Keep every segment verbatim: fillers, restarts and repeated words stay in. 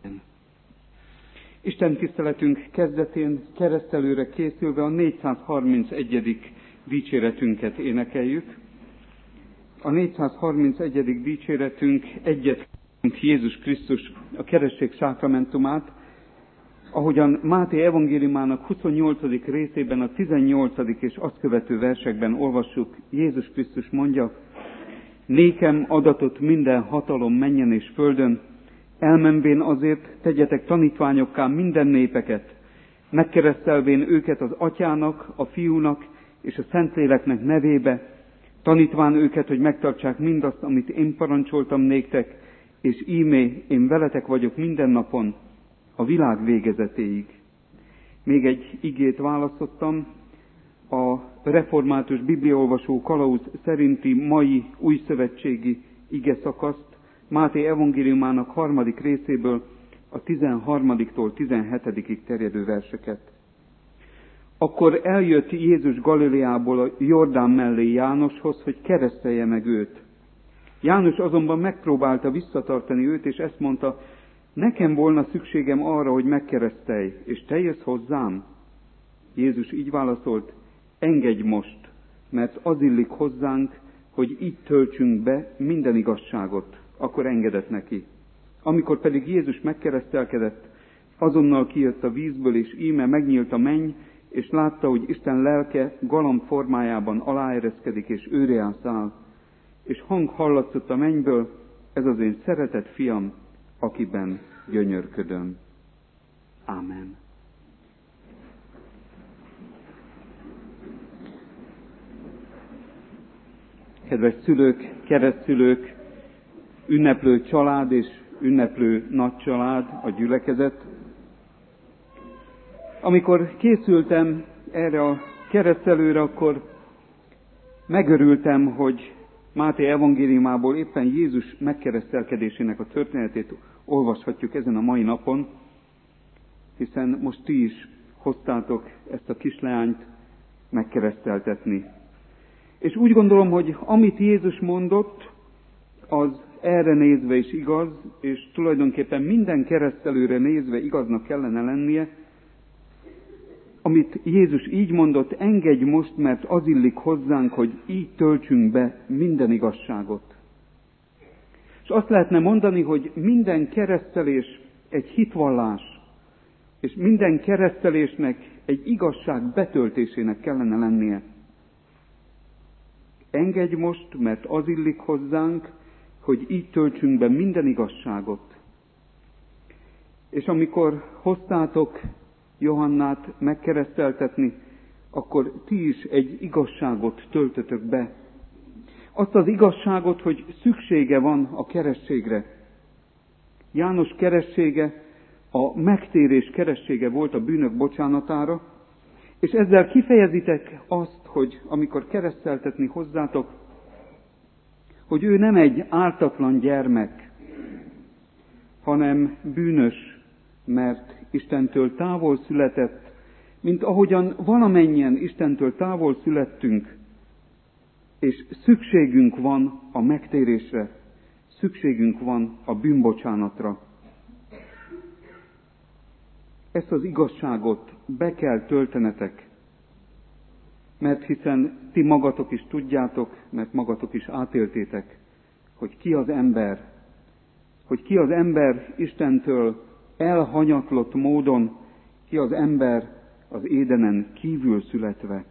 Isten tiszteletünk kezdetén keresztelőre készülve a négyszázharmincegyedik dicséretünket énekeljük. A négyszázharmincegyedik dicséretünk egyet Jézus Krisztus, a keresztség sákramentumát, ahogyan Máté evangéliumának huszonnyolcadik részében a tizennyolcadik és azt követő versekben olvassuk, Jézus Krisztus mondja: nékem adatott minden hatalom mennyen és földön, elmenvén azért tegyetek tanítványokká minden népeket, megkeresztelvén őket az Atyának, a Fiúnak és a Szentléleknek nevébe, tanítván őket, hogy megtartsák mindazt, amit én parancsoltam néktek, és íme én veletek vagyok minden napon, a világ végezetéig. Még egy igét választottam, a református bibliaolvasó kalauz szerinti mai újszövetségi ige szakaszt, Máté evangéliumának harmadik részéből a tizenharmadiktól tizenhetedikig terjedő verseket. Akkor eljött Jézus Galileából a Jordán mellé Jánoshoz, hogy keresztelje meg őt. János azonban megpróbálta visszatartani őt, és ezt mondta: nekem volna szükségem arra, hogy megkeresztelj, és te jössz hozzám? Jézus így válaszolt: engedj most, mert az illik hozzánk, hogy így töltsünk be minden igazságot. Akkor engedett neki. Amikor pedig Jézus megkeresztelkedett, azonnal kijött a vízből, és íme megnyílt a menny, és látta, hogy Isten lelke galamb formájában aláereszkedik, és őre száll. És hang hallatszott a mennyből: ez az én szeretett fiam, akiben gyönyörködöm. Ámen. Kedves szülők, keresztszülők, ünneplő család és ünneplő nagycsalád, a gyülekezet. Amikor készültem erre a keresztelőre, akkor megörültem, hogy Máté evangéliumából éppen Jézus megkeresztelkedésének a történetét olvashatjuk ezen a mai napon, hiszen most ti is hoztátok ezt a kisleányt megkereszteltetni. És úgy gondolom, hogy amit Jézus mondott, az erre nézve is igaz, és tulajdonképpen minden keresztelőre nézve igaznak kellene lennie. Amit Jézus így mondott: engedj most, mert az illik hozzánk, hogy így töltsünk be minden igazságot. És azt lehetne mondani, hogy minden keresztelés egy hitvallás, és minden keresztelésnek egy igazság betöltésének kellene lennie. Engedj most, mert az illik hozzánk, hogy így töltsünk be minden igazságot. És amikor hoztátok Johannát megkereszteltetni, akkor ti is egy igazságot töltötök be. Azt az igazságot, hogy szüksége van a kerességre. János keressége a megtérés keressége volt a bűnök bocsánatára, és ezzel kifejezitek azt, hogy amikor kereszteltetni hozzátok, hogy ő nem egy ártatlan gyermek, hanem bűnös, mert Istentől távol született, mint ahogyan valamennyien Istentől távol születtünk, és szükségünk van a megtérésre, szükségünk van a bűnbocsánatra. Ezt az igazságot be kell töltenetek, mert hiszen ti magatok is tudjátok, mert magatok is átéltétek, hogy ki az ember, hogy ki az ember Istentől elhanyatlott módon, ki az ember az Édenen kívül születve.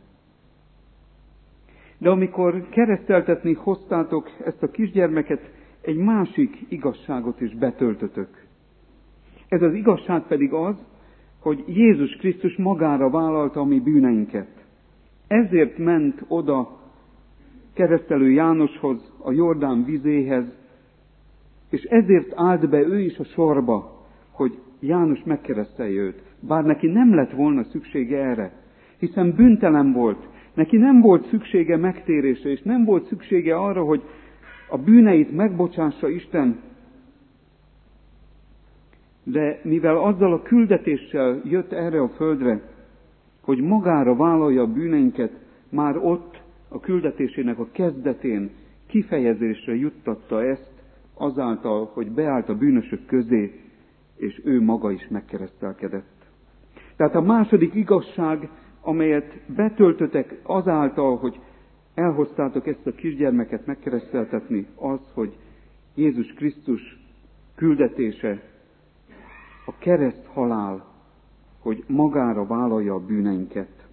De amikor kereszteltetni hoztátok ezt a kisgyermeket, egy másik igazságot is betöltötök. Ez az igazság pedig az, hogy Jézus Krisztus magára vállalta a mi bűneinket. Ezért ment oda keresztelő Jánoshoz, a Jordán vizéhez, és ezért állt be ő is a sorba, hogy János megkeresztelje őt. Bár neki nem lett volna szüksége erre, hiszen bűntelen volt, neki nem volt szüksége megtérésre, és nem volt szüksége arra, hogy a bűneit megbocsássa Isten. De mivel azzal a küldetéssel jött erre a földre, hogy magára vállalja a bűneinket, már ott a küldetésének a kezdetén kifejezésre juttatta ezt azáltal, hogy beállt a bűnösök közé, és ő maga is megkeresztelkedett. Tehát a második igazság, amelyet betöltötek azáltal, hogy elhoztátok ezt a kisgyermeket megkereszteltetni, az, hogy Jézus Krisztus küldetése a kereszt halál, hogy magára vállalja a bűneinket.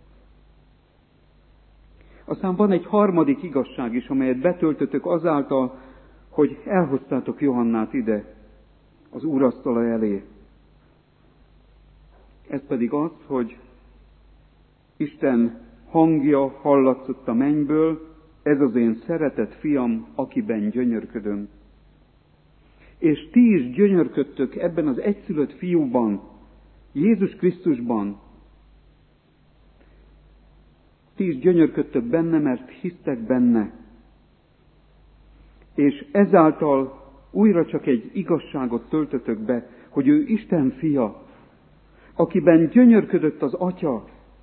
Aztán van egy harmadik igazság is, amelyet betöltötök azáltal, hogy elhoztátok Johannát ide, az úrasztala elé. Ez pedig az, hogy Isten hangja hallatszott a mennyből, ez az én szeretett fiam, akiben gyönyörködöm. És ti is gyönyörködtök ebben az egyszülött fiúban, Jézus Krisztusban. Ti is gyönyörködtök benne, mert hisztek benne. És ezáltal újra csak egy igazságot töltötök be, hogy ő Isten fia, akiben gyönyörködött az Atya,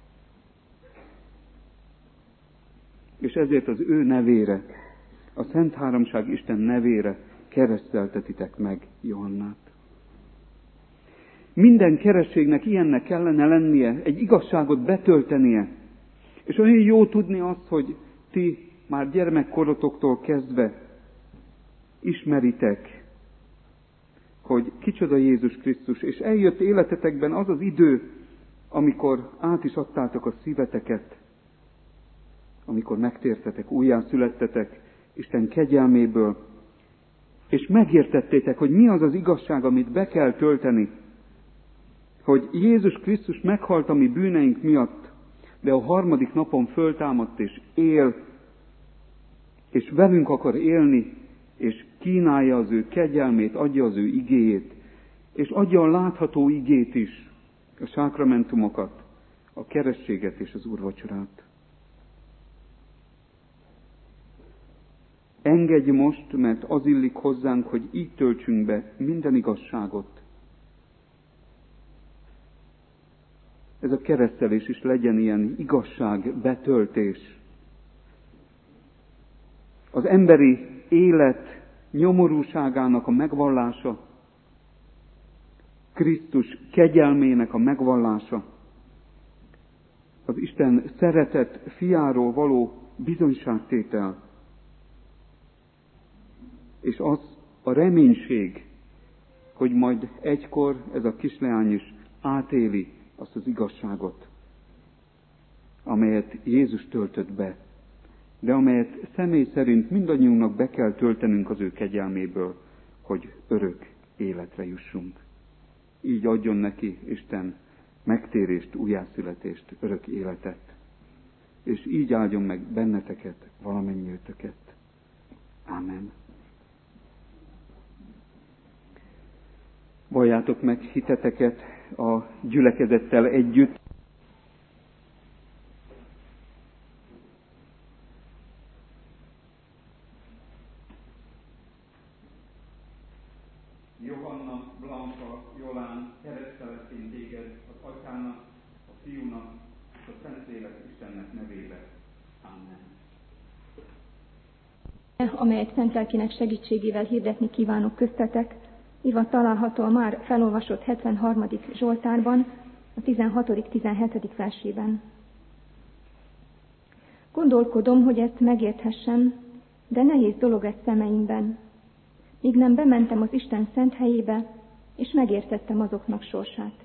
és ezért az ő nevére, a Szent Háromság Isten nevére kereszteltetitek meg Johannát. Minden kerességnek ilyennek kellene lennie, egy igazságot betöltenie. És olyan jó tudni azt, hogy ti már gyermekkorotoktól kezdve ismeritek, hogy kicsoda Jézus Krisztus, és eljött életetekben az az idő, amikor át is adtátok a szíveteket, amikor megtértetek, újjászülettetek Isten kegyelméből, és megértettétek, hogy mi az az igazság, amit be kell tölteni, hogy Jézus Krisztus meghalt a mi bűneink miatt, de a harmadik napon föltámadt és él, és velünk akar élni, és kínálja az ő kegyelmét, adja az ő igéjét, és adja a látható igét is, a sákramentumokat, a kerességet és az úrvacsorát. Engedj most, mert az illik hozzánk, hogy így töltsünk be minden igazságot. Ez a keresztelés is legyen ilyen igazság betöltés. Az emberi élet nyomorúságának a megvallása, Krisztus kegyelmének a megvallása, az Isten szeretett fiáról való bizonyságtétel, és az a reménység, hogy majd egykor ez a kisleány is átéli azt az igazságot, amelyet Jézus töltött be, de amelyet személy szerint mindannyiunknak be kell töltenünk az ő kegyelméből, hogy örök életre jussunk. Így adjon neki Isten megtérést, újjászületést, örök életet. És így áldjon meg benneteket, valamennyiőtöket. Ámen. Valljátok meg hiteteket a gyülekezettel együtt. Johanna, Blanka, Jolán, keresztelek én téged az Atyának, a Fiúnak és a Szentlélek Istennek nevébe. Amen. Amelyet szent lelkének segítségével hirdetni kívánok köztetek, írva található a már felolvasott hetvenharmadik Zsoltárban, a tizenhatodik-tizenhetedik versében. Gondolkodom, hogy ezt megérthessem, de nehéz dolog ez szemeimben. Míg nem bementem az Isten szent helyébe, és megértettem azoknak sorsát.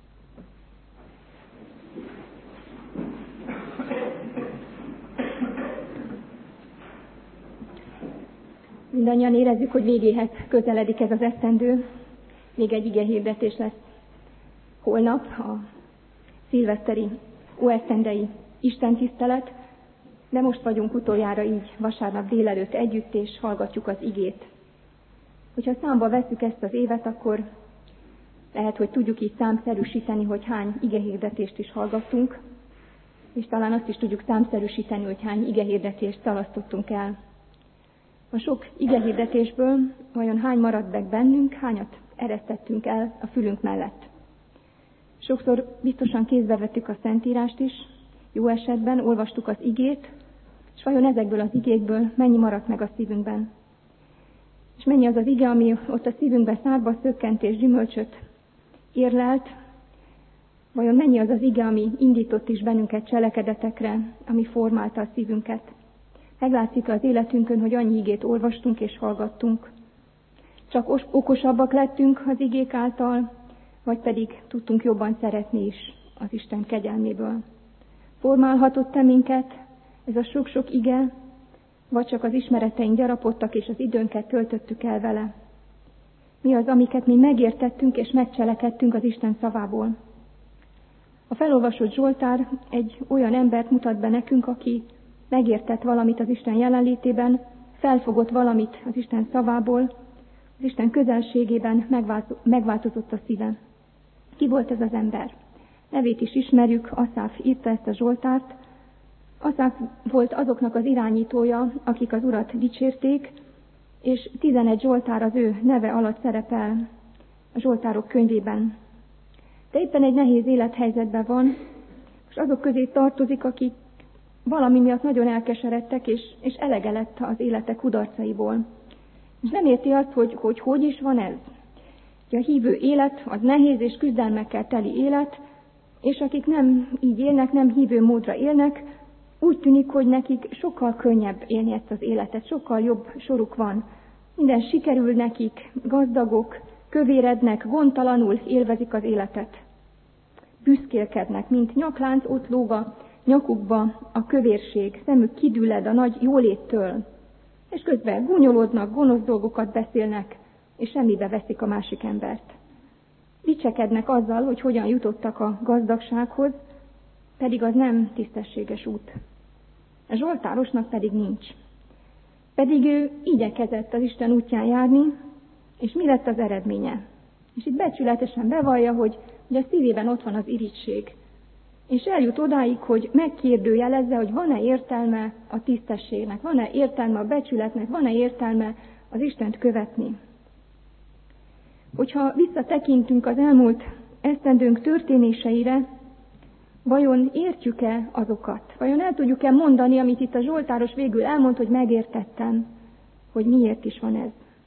Mindannyian érezzük, hogy végéhez közeledik ez az esztendő. Még egy igehirdetés lesz holnap, a szilveszteri, óesztendei istentisztelet, de most vagyunk utoljára így vasárnap délelőtt együtt, és hallgatjuk az igét. Hogyha számba vesszük ezt az évet, akkor lehet, hogy tudjuk így számszerűsíteni, hogy hány igehirdetést is hallgattunk, és talán azt is tudjuk számszerűsíteni, hogy hány igehirdetést szalasztottunk el. A sok igehirdetésből vajon hány maradt meg bennünk, hányat eresztettünk el a fülünk mellett. Sokszor biztosan kézbe vettük a Szentírást is, jó esetben olvastuk az igét, és vajon ezekből az igékből mennyi maradt meg a szívünkben. És mennyi az az ige, ami ott a szívünkbe szárba szökkent és gyümölcsöt érlelt, vajon mennyi az az ige, ami indított is bennünket cselekedetekre, ami formálta a szívünket. Meglátszik az életünkön, hogy annyi igét olvastunk és hallgattunk. Csak okosabbak lettünk az igék által, vagy pedig tudtunk jobban szeretni is az Isten kegyelméből. Formálhatott-e minket ez a sok-sok ige, vagy csak az ismereteink gyarapodtak, és az időnket töltöttük el vele? Mi az, amiket mi megértettünk és megcselekedtünk az Isten szavából? A felolvasott Zsoltár egy olyan embert mutat be nekünk, aki megértett valamit az Isten jelenlétében, felfogott valamit az Isten szavából, az Isten közelségében megváltozott a szíve. Ki volt ez az ember? Nevét is ismerjük, Aszáf írta ezt a Zsoltárt. Aszáf volt azoknak az irányítója, akik az Urat dicsérték, és tizenegy Zsoltár az ő neve alatt szerepel a Zsoltárok könyvében. De éppen egy nehéz élethelyzetben van, és azok közé tartozik, akik valami miatt nagyon elkeseredtek, és, és elege lett az élete kudarcaiból. És nem érti azt, hogy, hogy hogy is van ez. A hívő élet az nehéz és küzdelmekkel teli élet, és akik nem így élnek, nem hívő módra élnek, úgy tűnik, hogy nekik sokkal könnyebb élni ezt az életet, sokkal jobb soruk van. Minden sikerül nekik, gazdagok, kövérednek, gondtalanul élvezik az életet. Büszkélkednek, mint nyaklánc ott lóg a nyakukba a kövérség, szemük kidülled a nagy jóléttől, és közben gúnyolódnak, gonosz dolgokat beszélnek, és semmibe veszik a másik embert. Dicsekednek azzal, hogy hogyan jutottak a gazdagsághoz, pedig az nem tisztességes út. A zsoltárosnak pedig nincs. Pedig ő igyekezett az Isten útján járni, és mi lett az eredménye? És itt becsületesen bevallja, hogy, hogy a szívében ott van az irigység. És eljut odáig, hogy megkérdőjelezze, hogy van-e értelme a tisztességnek, van-e értelme a becsületnek, van-e értelme az Istent követni. Hogyha visszatekintünk az elmúlt esztendőnk történéseire, vajon értjük-e azokat? Vajon el tudjuk-e mondani, amit itt a zsoltáros végül elmond, hogy megértettem, hogy miért is van ez?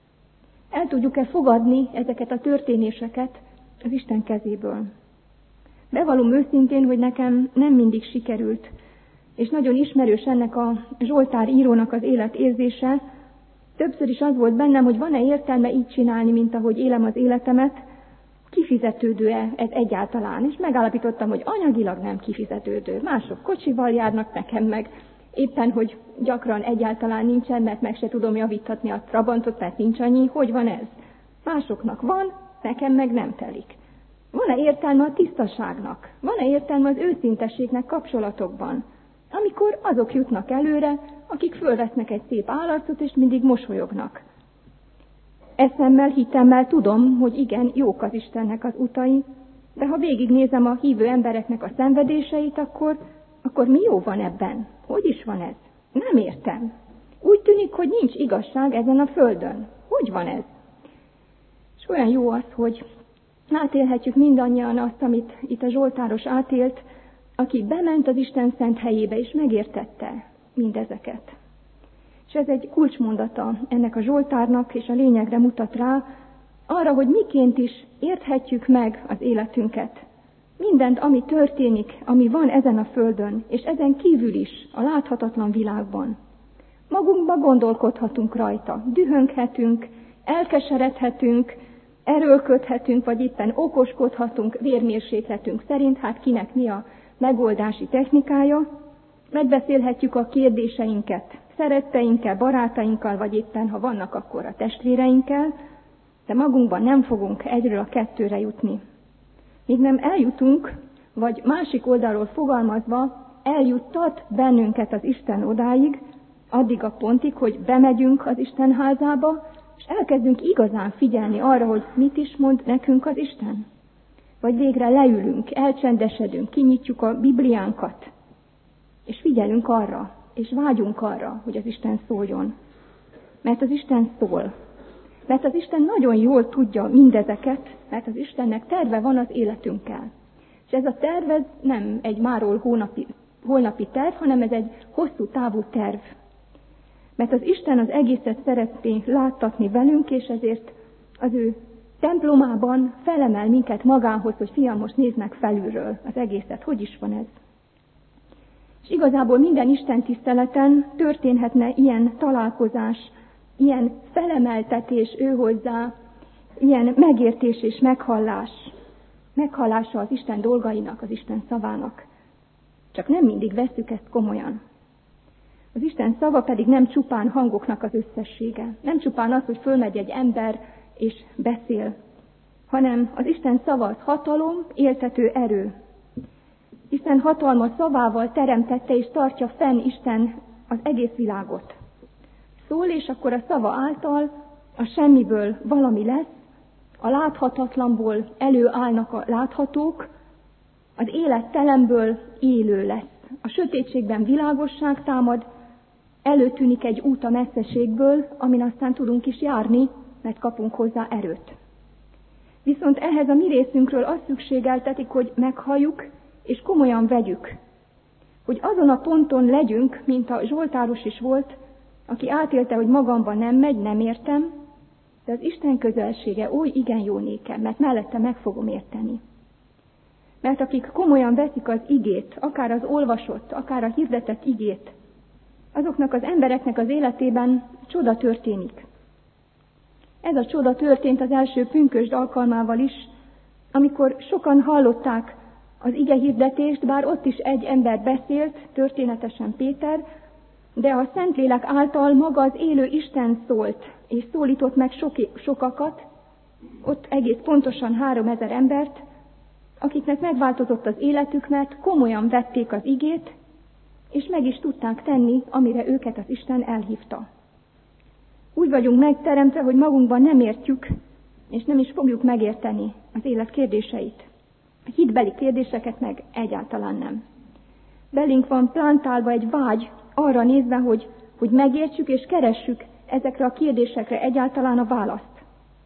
El tudjuk-e fogadni ezeket a történéseket az Isten kezéből? Bevallom őszintén, hogy nekem nem mindig sikerült, és nagyon ismerős ennek a Zsoltár írónak az életérzése. Többször is az volt bennem, hogy van-e értelme így csinálni, mint ahogy élem az életemet, kifizetődő-e ez egyáltalán, és megállapítottam, hogy anyagilag nem kifizetődő. Mások kocsival járnak, nekem meg éppen, hogy gyakran egyáltalán nincsen, mert meg se tudom javítatni a Trabantot, mert nincs annyi. Hogy van ez? Másoknak van, nekem meg nem telik. Van-e értelme a tisztaságnak? Van-e értelme az őszintességnek kapcsolatokban? Amikor azok jutnak előre, akik fölvesznek egy szép állarcot, és mindig mosolyognak. Eszemmel, hitemmel tudom, hogy igen, jók az Istennek az utai, de ha végignézem a hívő embereknek a szenvedéseit, akkor, akkor mi jó van ebben? Hogy is van ez? Nem értem. Úgy tűnik, hogy nincs igazság ezen a földön. Hogy van ez? És olyan jó az, hogy átélhetjük mindannyian azt, amit itt a zsoltáros átélt, aki bement az Isten szent helyébe, és megértette mindezeket. És ez egy kulcsmondata ennek a zsoltárnak, és a lényegre mutat rá, arra, hogy miként is érthetjük meg az életünket. Mindent, ami történik, ami van ezen a földön, és ezen kívül is, a láthatatlan világban. Magunkba gondolkodhatunk rajta, dühönghetünk, elkeseredhetünk, erőlködhetünk, vagy éppen okoskodhatunk vérmérsékletünk szerint, hát kinek mi a megoldási technikája. Megbeszélhetjük a kérdéseinket szeretteinkkel, barátainkkal, vagy éppen, ha vannak, akkor a testvéreinkkel, de magunkban nem fogunk egyről a kettőre jutni. Míg nem eljutunk, vagy másik oldalról fogalmazva, eljuttat bennünket az Isten odáig, addig a pontig, hogy bemegyünk az Isten házába, és elkezdünk igazán figyelni arra, hogy mit is mond nekünk az Isten. Vagy végre leülünk, elcsendesedünk, kinyitjuk a Bibliánkat, és figyelünk arra, és vágyunk arra, hogy az Isten szóljon. Mert az Isten szól. Mert az Isten nagyon jól tudja mindezeket, mert az Istennek terve van az életünkkel. És ez a terv ez nem egy máról hónapi, holnapi terv, hanem ez egy hosszú távú terv. Mert az Isten az egészet szeretné láttatni velünk, és ezért az ő templomában felemel minket magához, hogy fiam, most nézd meg felülről az egészet, hogy is van ez. És igazából minden Isten tiszteleten történhetne ilyen találkozás, ilyen felemeltetés ő hozzá, ilyen megértés és meghallás, meghallása az Isten dolgainak, az Isten szavának. Csak nem mindig vesszük ezt komolyan. Az Isten szava pedig nem csupán hangoknak az összessége, nem csupán az, hogy fölmegy egy ember és beszél, hanem az Isten szava az hatalom, éltető erő. Isten hatalma szavával teremtette és tartja fenn Isten az egész világot. Szól, és akkor a szava által a semmiből valami lesz, a láthatatlanból előállnak a láthatók, az élettelemből élő lesz. A sötétségben világosság támad, előtűnik egy út a messzeségből, amin aztán tudunk is járni, mert kapunk hozzá erőt. Viszont ehhez a mi részünkről azt szükségeltetik, hogy meghalljuk és komolyan vegyük. Hogy azon a ponton legyünk, mint a Zsoltáros is volt, aki átélte, hogy magamban nem megy, nem értem, de az Isten közelsége oly igen jó nékem, mert mellette meg fogom érteni. Mert akik komolyan veszik az igét, akár az olvasott, akár a hirdetett igét, azoknak az embereknek az életében csoda történik. Ez a csoda történt az első pünkösd alkalmával is, amikor sokan hallották az ige hirdetést, bár ott is egy ember beszélt, történetesen Péter, de a Szentlélek által maga az élő Isten szólt, és szólított meg sok, sokakat, ott egész pontosan háromezer embert, akiknek megváltozott az életük, mert komolyan vették az igét, és meg is tudták tenni, amire őket az Isten elhívta. Úgy vagyunk megteremtve, hogy magunkban nem értjük, és nem is fogjuk megérteni az élet kérdéseit. A hitbeli kérdéseket meg egyáltalán nem. Belénk van plantálva egy vágy arra nézve, hogy, hogy megértsük és keressük ezekre a kérdésekre egyáltalán a választ.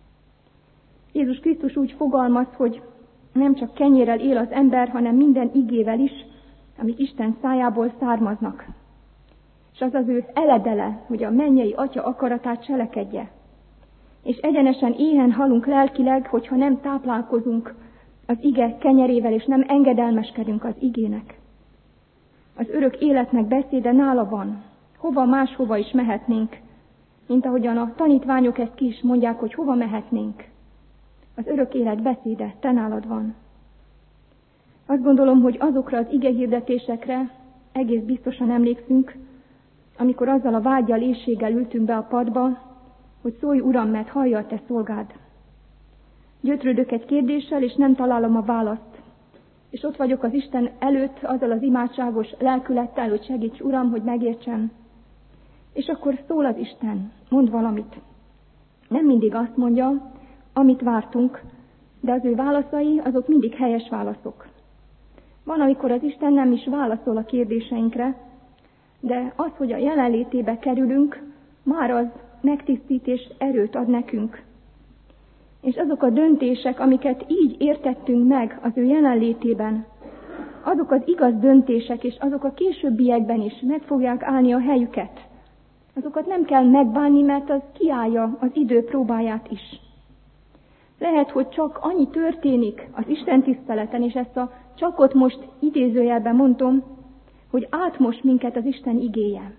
Jézus Krisztus úgy fogalmaz, hogy nem csak kenyérrel él az ember, hanem minden igével is, amik Isten szájából származnak. És az az ő eledele, hogy a mennyei Atya akaratát cselekedje. És egyenesen éhen halunk lelkileg, hogyha nem táplálkozunk az ige kenyerével, és nem engedelmeskedünk az igének. Az örök életnek beszéde nála van. Hova máshova is mehetnénk, mint ahogyan a tanítványok ezt ki is mondják, hogy hova mehetnénk. Az örök élet beszéde te nálad van. Azt gondolom, hogy azokra az igehirdetésekre egész biztosan emlékszünk, amikor azzal a vággyal, éhséggel ültünk be a padba, hogy szólj, Uram, mert hallja a te szolgád. Gyötrődök egy kérdéssel, és nem találom a választ. És ott vagyok az Isten előtt azzal az imádságos lelkülettel, hogy segíts, Uram, hogy megértsem. És akkor szól az Isten, mond valamit. Nem mindig azt mondja, amit vártunk, de az ő válaszai, azok mindig helyes válaszok. Van, amikor az Isten nem is válaszol a kérdéseinkre, de az, hogy a jelenlétébe kerülünk, már az megtisztít és erőt ad nekünk. És azok a döntések, amiket így értettünk meg az ő jelenlétében, azok az igaz döntések, és azok a későbbiekben is meg fogják állni a helyüket. Azokat nem kell megbánni, mert az kiállja az idő próbáját is. Lehet, hogy csak annyi történik az Isten tiszteleten, és ezt a csakot most idézőjelben mondom, hogy átmos minket az Isten igéje.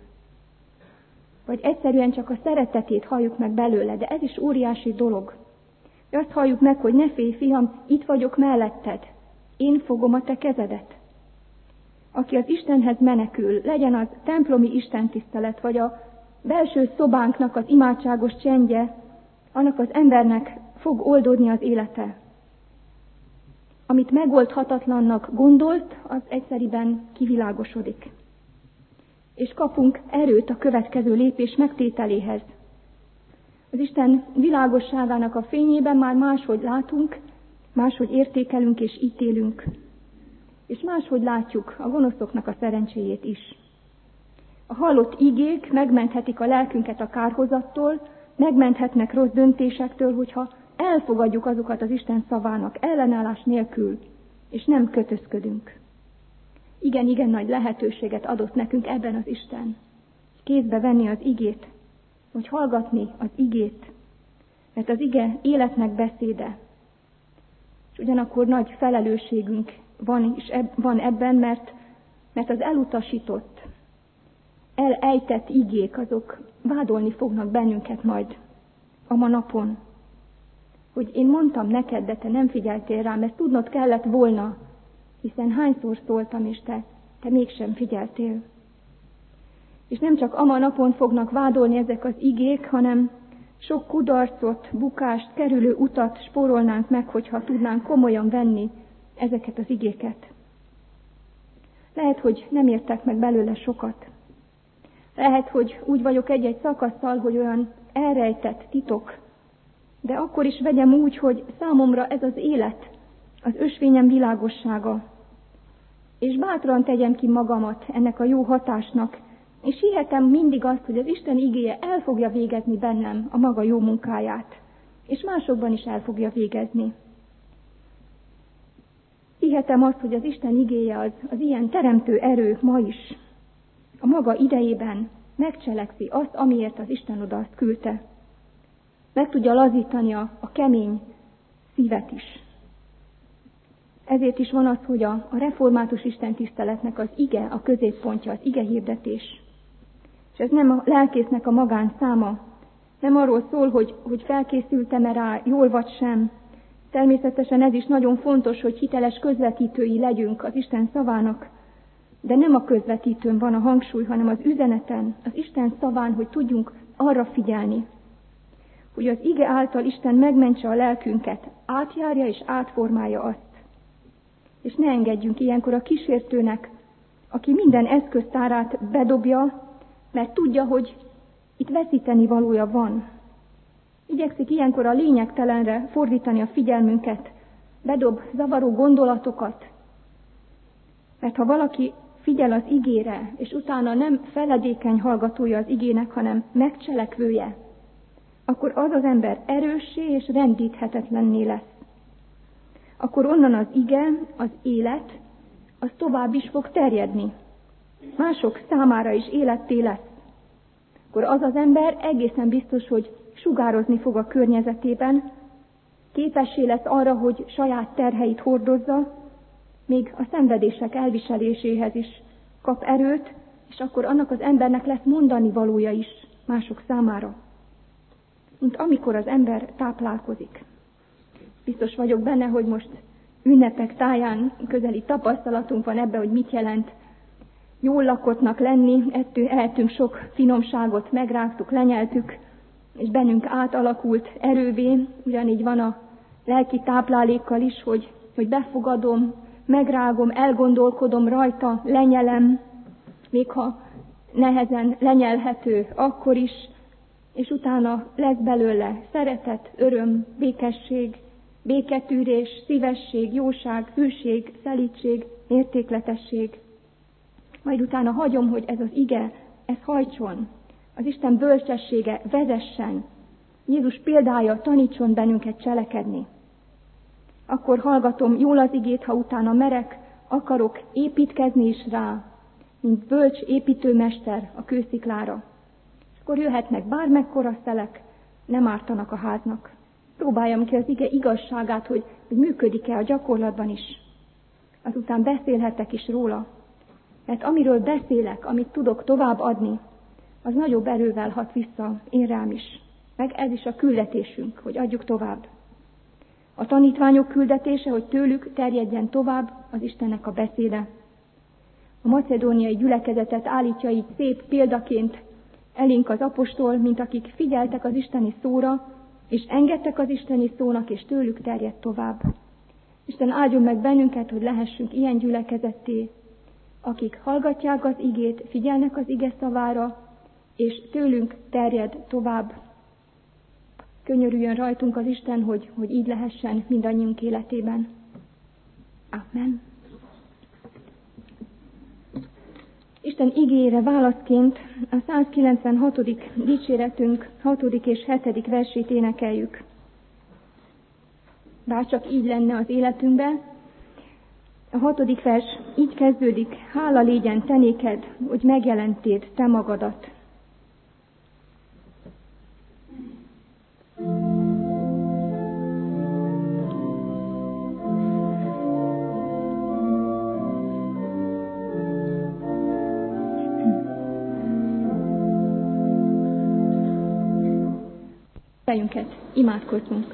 Vagy egyszerűen csak a szeretetét halljuk meg belőle, de ez is óriási dolog. Azt halljuk meg, hogy ne félj, fiam, itt vagyok melletted, én fogom a te kezedet. Aki az Istenhez menekül, legyen az templomi istentisztelet, vagy a belső szobánknak az imádságos csendje, annak az embernek fog oldódni az élete. Amit megoldhatatlannak gondolt, az egyszeriben kivilágosodik. És kapunk erőt a következő lépés megtételéhez. Az Isten világosságának a fényében már máshogy látunk, máshogy értékelünk és ítélünk. És máshogy látjuk a gonoszoknak a szerencséjét is. A hallott igék megmenthetik a lelkünket a kárhozattól, megmenthetnek rossz döntésektől, hogyha elfogadjuk azokat az Isten szavának ellenállás nélkül, és nem kötözködünk. Igen, igen nagy lehetőséget adott nekünk ebben az Isten. Kézbe venni az igét, vagy hallgatni az igét, mert az ige életnek beszéde. És ugyanakkor nagy felelősségünk van, is eb- van ebben, mert, mert az elutasított, elejtett igék, azok vádolni fognak bennünket majd a ma napon. Hogy én mondtam neked, de te nem figyeltél rám, mert tudnod kellett volna, hiszen hányszor szóltam, és te, te mégsem figyeltél. És nem csak ama napon fognak vádolni ezek az igék, hanem sok kudarcot, bukást, kerülő utat spórolnánk meg, hogyha tudnánk komolyan venni ezeket az igéket. Lehet, hogy nem értek meg belőle sokat. Lehet, hogy úgy vagyok egy-egy szakasszal, hogy olyan elrejtett titok, de akkor is vegyem úgy, hogy számomra ez az élet, az ösvényem világossága. És bátran tegyem ki magamat ennek a jó hatásnak, és hihetem mindig azt, hogy az Isten igéje el fogja végezni bennem a maga jó munkáját, és másokban is el fogja végezni. Hihetem azt, hogy az Isten igéje az, az ilyen teremtő erő ma is, a maga idejében megcselekszi azt, amiért az Isten oda azt küldte. Meg tudja lazítani a, a kemény szívet is. Ezért is van az, hogy a, a református Isten tiszteletnek az ige a középpontja, az ige hirdetés. És ez nem a lelkésznek a magánszáma, nem arról szól, hogy, hogy felkészültem-e rá jól vagy sem. Természetesen ez is nagyon fontos, hogy hiteles közvetítői legyünk az Isten szavának, de nem a közvetítőn van a hangsúly, hanem az üzeneten, az Isten szaván, hogy tudjunk arra figyelni, hogy az ige által Isten megmentse a lelkünket, átjárja és átformálja azt. És ne engedjünk ilyenkor a kísértőnek, aki minden eszköztárát bedobja, mert tudja, hogy itt veszíteni valója van. Igyekszik ilyenkor a lényegtelenre fordítani a figyelmünket, bedob zavaró gondolatokat. Mert ha valaki figyel az igére, és utána nem feledékeny hallgatója az igének, hanem megcselekvője, akkor az az ember erőssé és rendíthetetlenné lesz. Akkor onnan az ige, az élet, az tovább is fog terjedni. Mások számára is életté lesz. Akkor az az ember egészen biztos, hogy sugározni fog a környezetében, képessé lesz arra, hogy saját terheit hordozza, még a szenvedések elviseléséhez is kap erőt, és akkor annak az embernek lesz mondani valója is mások számára. Mint amikor az ember táplálkozik. Biztos vagyok benne, hogy most ünnepek táján közeli tapasztalatunk van ebbe, hogy mit jelent jól lakottnak lenni, ettől ehetünk sok finomságot, megrágtuk, lenyeltük, és bennünk átalakult erővé, ugyanígy van a lelki táplálékkal is, hogy, hogy befogadom, megrágom, elgondolkodom rajta, lenyelem, még ha nehezen lenyelhető, akkor is, és utána lesz belőle szeretet, öröm, békesség, béketűrés, szívesség, jóság, hűség, szelídség, mértékletesség. Majd utána hagyom, hogy ez az ige, ez hajtson, az Isten bölcsessége vezessen, Jézus példája tanítson bennünket cselekedni. Akkor hallgatom jól az igét, ha utána merek, akarok építkezni is rá, mint bölcs építőmester a kősziklára. És akkor jöhetnek bármekkora szelek, nem ártanak a háznak. Próbáljam ki az ige igazságát, hogy, hogy működik-e a gyakorlatban is. Azután beszélhetek is róla. Mert amiről beszélek, amit tudok továbbadni, az nagyobb erővel hat vissza én rám is. Meg ez is a küldetésünk, hogy adjuk tovább. A tanítványok küldetése, hogy tőlük terjedjen tovább az Istennek a beszéde. A macedóniai gyülekezetet állítja így szép példaként elénk az apostol, mint akik figyeltek az isteni szóra, és engedtek az isteni szónak, és tőlük terjedt tovább. Isten áldjon meg bennünket, hogy lehessünk ilyen gyülekezetté, akik hallgatják az igét, figyelnek az ige szavára, és tőlünk terjed tovább. Könyörüljön rajtunk az Isten, hogy, hogy így lehessen mindannyiunk életében. Amen. Isten igéjére válaszként a százkilencvenhatodik dicséretünk hatodik és hetedik versét énekeljük. Bár csak így lenne az életünkben, a hatodik vers így kezdődik: hála légyen te néked, hogy megjelentéd te magadat. fejünket, imádkozzunk.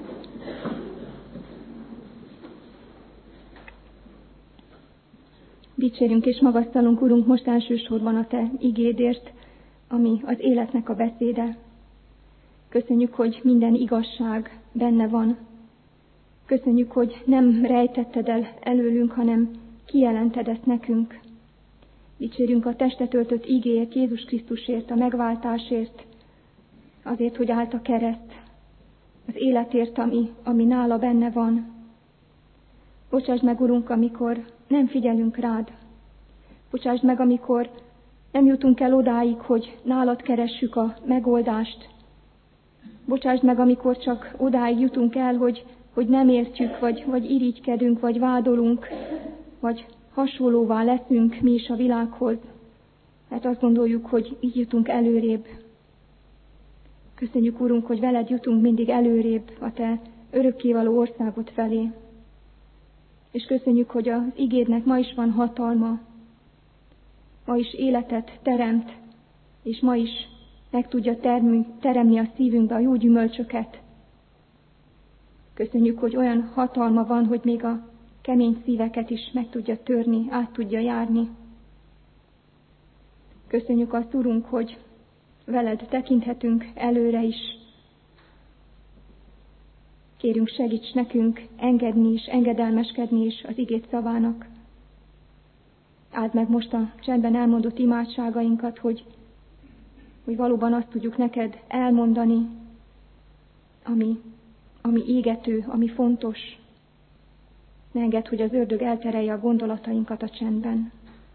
Dicsérünk és magasztalunk, Urunk, most elsősorban a Te igédért, ami az életnek a beszéde. Köszönjük, hogy minden igazság benne van. Köszönjük, hogy nem rejtetted el előlünk, hanem kijelented ezt nekünk. Dicsérünk a testet öltött igéért, Jézus Krisztusért, a megváltásért, azért, hogy állt a kereszt, az életért, ami, ami nála benne van. Bocsásd meg, Urunk, amikor nem figyelünk rád. Bocsásd meg, amikor nem jutunk el odáig, hogy nálad keressük a megoldást. Bocsásd meg, amikor csak odáig jutunk el, hogy, hogy nem értjük, vagy, vagy irigykedünk, vagy vádolunk, vagy hasonlóvá leszünk mi is a világhoz. Mert azt gondoljuk, hogy így jutunk előrébb. Köszönjük, Urunk, hogy veled jutunk mindig előrébb a Te örökkévaló országod felé. És köszönjük, hogy az igédnek ma is van hatalma, ma is életet teremt, és ma is meg tudja termi, teremni a szívünkbe a jó gyümölcsöket. Köszönjük, hogy olyan hatalma van, hogy még a kemény szíveket is meg tudja törni, át tudja járni. Köszönjük azt, Urunk, hogy veled tekinthetünk előre is. Kérünk, segíts nekünk engedni és engedelmeskedni is az igét szavának. Áld meg most a csendben elmondott imádságainkat, hogy, hogy valóban azt tudjuk neked elmondani, ami, ami égető, ami fontos. Ne engedd, hogy az ördög elterelje a gondolatainkat a csendben.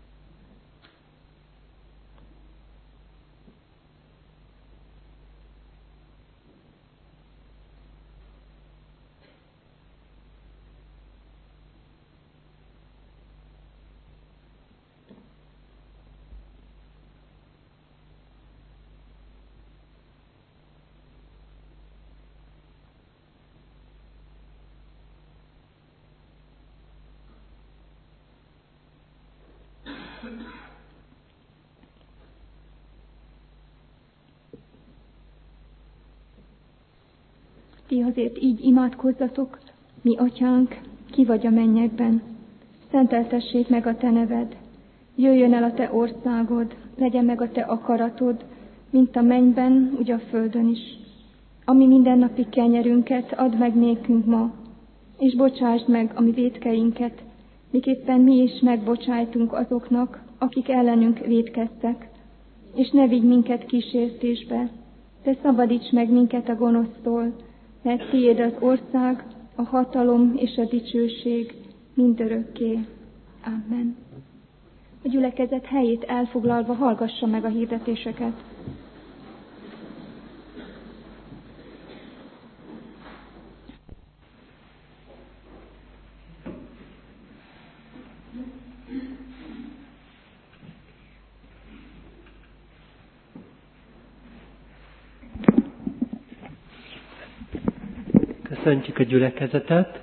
Ti azért így imádkozzatok, mi atyánk, ki vagy a mennyekben. Szenteltessék meg a te neved. Jöjjön el a te országod, legyen meg a te akaratod, mint a mennyben, úgy a földön is. Ami mindennapi kenyerünket add meg nékünk ma, és bocsásd meg a mi vétkeinket, miképpen mi is megbocsájtunk azoknak, akik ellenünk vétkeztek. És ne vigy minket kísértésbe, de szabadíts meg minket a gonosztól, mert tiéd az ország, a hatalom és a dicsőség mindörökké. Amen. A gyülekezet helyét elfoglalva hallgassa meg a hirdetéseket. Köszöntjük a gyülekezetet.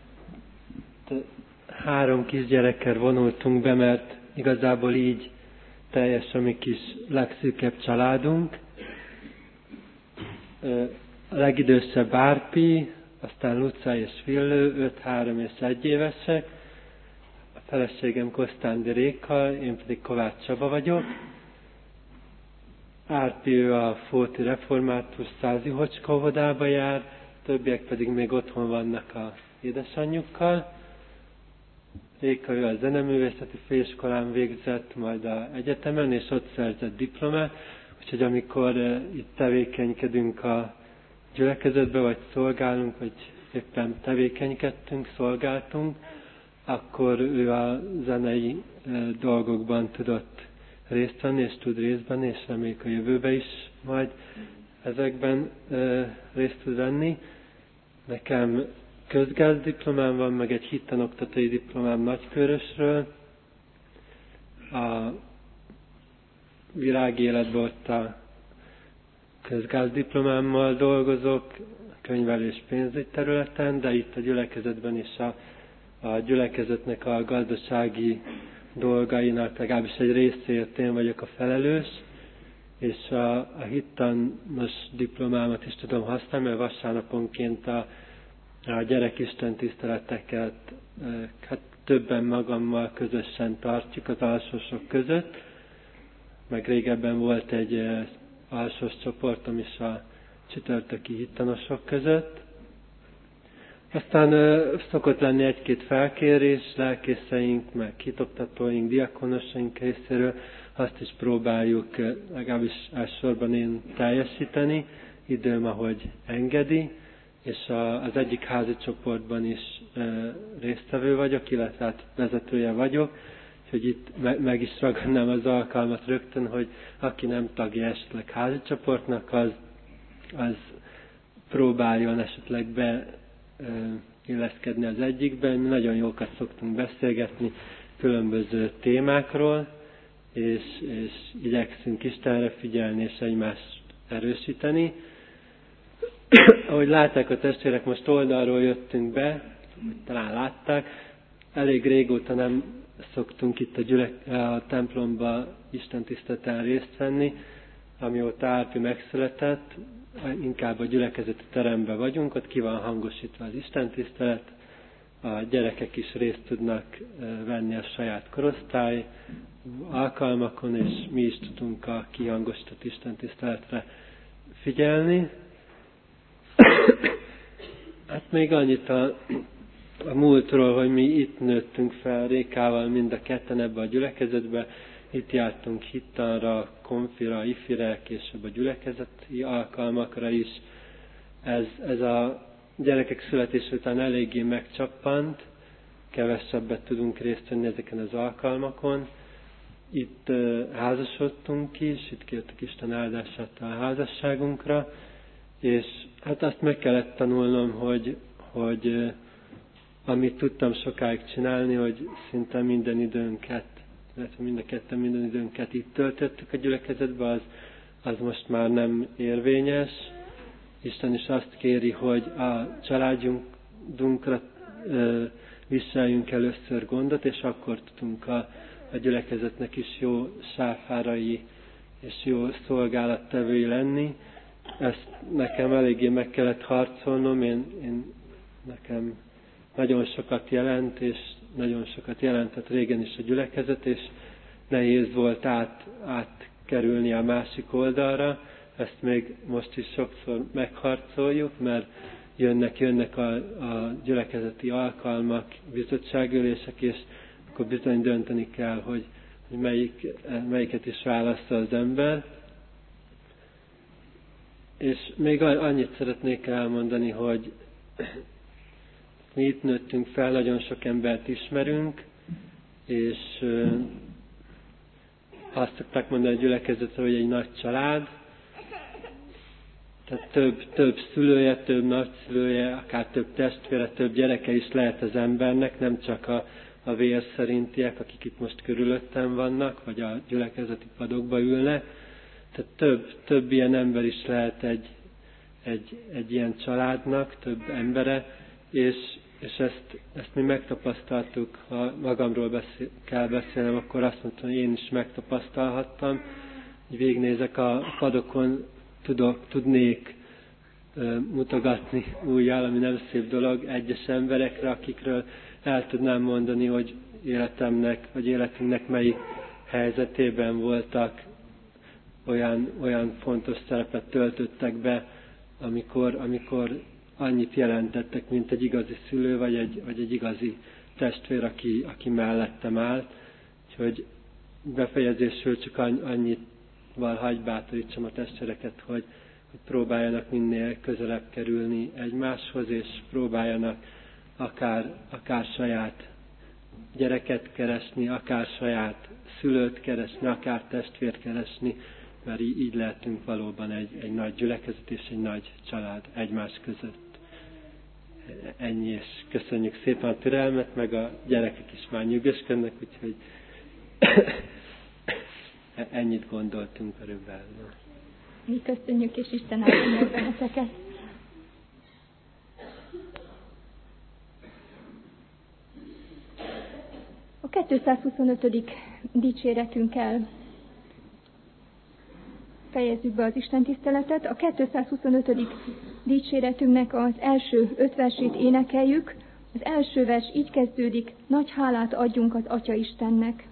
Három kisgyerekkel vonultunk be, mert igazából így teljes a mi kis legszűkebb családunk. A legidősebb Árpi, aztán Luca és Villő, öt, három és egy évesek. A feleségem Kosztándi Réka, én pedig Kovács Csaba vagyok. Árpi ő a Fóti Református Százi Hocska óvodába jár, többiek pedig még otthon vannak a édesanyjukkal. Réka ő a Zeneművészeti Főiskolán végzett, majd az egyetemen, és ott szerzett diplomát. Úgyhogy amikor uh, itt tevékenykedünk a gyülekezetbe, vagy szolgálunk, vagy éppen tevékenykedtünk, szolgáltunk, akkor ő a zenei uh, dolgokban tudott részt venni, és tud részt venni, és reméljük a jövőben is majd ezekben uh, részt tud venni. Nekem közgázdiplomám van, meg egy hittanoktatói diplomám Nagykőrösről. A világéletben ott a közgázdiplomámmal dolgozok, könyvelés pénzügy területen, de itt a gyülekezetben is a, a gyülekezetnek a gazdasági dolgainak legalábbis egy részéért én vagyok a felelős, és a, a hittanos diplomámat is tudom használni, mert vasárnaponként a, a gyerekisten tiszteleteket hát többen magammal közösen tartjuk az alsósok között, meg régebben volt egy alsós csoportom is a csütörtöki hittanosok között. Aztán ö, szokott lenni egy-két felkérés lelkészeink, meg hitoktatóink, diakonosaink részéről, azt is próbáljuk legalábbis elsősorban én teljesíteni, időm, ahogy engedi, és a, az egyik házi csoportban is ö, résztvevő vagyok, illetve hát vezetője vagyok, úgyhogy itt me, meg is ragadnám az alkalmat rögtön, hogy aki nem tagja esetleg házi csoportnak, az, az próbáljon esetleg be illeszkedni az egyikben. Mi nagyon jókat szoktunk beszélgetni különböző témákról, és, és igyekszünk Istenre figyelni, és egymást erősíteni. Ahogy látták a testvérek, most oldalról jöttünk be, talán látták, elég régóta nem szoktunk itt a, gyülek, a templomba istentiszteleten részt venni, amióta Árpi megszületett, inkább a gyülekezeti teremben vagyunk, ott ki van hangosítva az istentisztelet, a gyerekek is részt tudnak venni a saját korosztály alkalmakon, és mi is tudunk a kihangosított istentiszteletre figyelni. Hát még annyit a, a múltról, hogy mi itt nőttünk fel Rékával mind a ketten ebbe a gyülekezetbe, itt jártunk hittanra, konfira, ifire, később a gyülekezeti alkalmakra is. Ez, ez a gyerekek születés után eléggé megcsappant, kevesebbet tudunk részt venni ezeken az alkalmakon. Itt uh, házasodtunk is, itt kértük Isten áldását a házasságunkra, és hát azt meg kellett tanulnom, hogy, hogy uh, amit tudtam sokáig csinálni, hogy szinte minden időnket, illetve mind a ketten minden időnket itt töltöttük a gyülekezetbe, az, az most már nem érvényes. Isten is azt kéri, hogy a családjunkra ö, viseljünk először gondot, és akkor tudunk a, a gyülekezetnek is jó sáfárai és jó szolgálattevői lenni. Ezt nekem eléggé meg kellett harcolnom, én, én nekem nagyon sokat jelent, és nagyon sokat jelentett régen is a gyülekezet, és nehéz volt át, átkerülni a másik oldalra. Ezt még most is sokszor megharcoljuk, mert jönnek, jönnek a, a gyülekezeti alkalmak, bizottságülések, és akkor bizony dönteni kell, hogy, hogy melyik, melyiket is válassza az ember. És még annyit szeretnék elmondani, hogy mi itt nőttünk fel, nagyon sok embert ismerünk, és azt szokták mondani a gyülekezetre, hogy egy nagy család, tehát több, több szülője, több nagyszülője, akár több testvére, több gyereke is lehet az embernek, nem csak a, a vér szerintiek, akik itt most körülöttem vannak, vagy a gyülekezeti padokba ülnek. Tehát több, több ilyen ember is lehet egy, egy, egy ilyen családnak, több embere, és, és ezt, ezt mi megtapasztaltuk, ha magamról beszél, kell beszélnem, akkor azt mondtam, hogy én is megtapasztalhattam, hogy végignézek a padokon, tudok, tudnék uh, mutogatni újjal, ami nem szép dolog, egyes emberekre, akikről el tudnám mondani, hogy életemnek, vagy életünknek melyik helyzetében voltak, olyan, olyan fontos szerepet töltöttek be, amikor, amikor annyit jelentettek, mint egy igazi szülő, vagy egy, vagy egy igazi testvér, aki, aki mellettem áll. Úgyhogy befejezésül csak annyit val hagy bátorítsam a testvéreket, hogy, hogy próbáljanak minél közelebb kerülni egymáshoz, és próbáljanak akár, akár saját gyereket keresni, akár saját szülőt keresni, akár testvért keresni, mert így, így lehetünk valóban egy, egy nagy gyülekezet és egy nagy család egymás között. Ennyi, és köszönjük szépen a türelmet, meg a gyerekek is már nyugodjnak, úgyhogy ennyit gondoltunk körülbelül. Mi köszönjük, és Isten áldja benneteket. A kétszázhuszonötödik dicséretünkkel fejezzük be az istentiszteletet. A kétszázhuszonötödik dicséretünknek az első öt versét énekeljük. Az első vers így kezdődik: nagy hálát adjunk az Atya Istennek.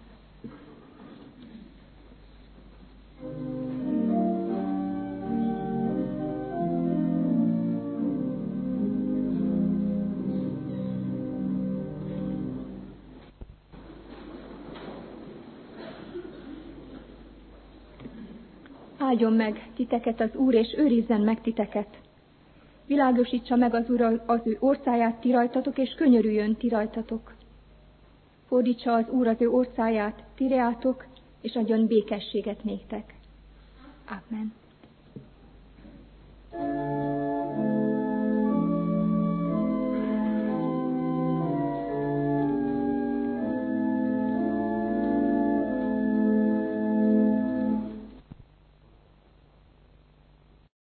Áldjon meg titeket az Úr, és őrizzen meg titeket. Világosítsa meg az Úr az ő orcáját ti rajtatok, és könyörüljön ti rajtatok. Fordítsa az Úr az ő orcáját ti reátok, és adjon békességet néktek. Amen.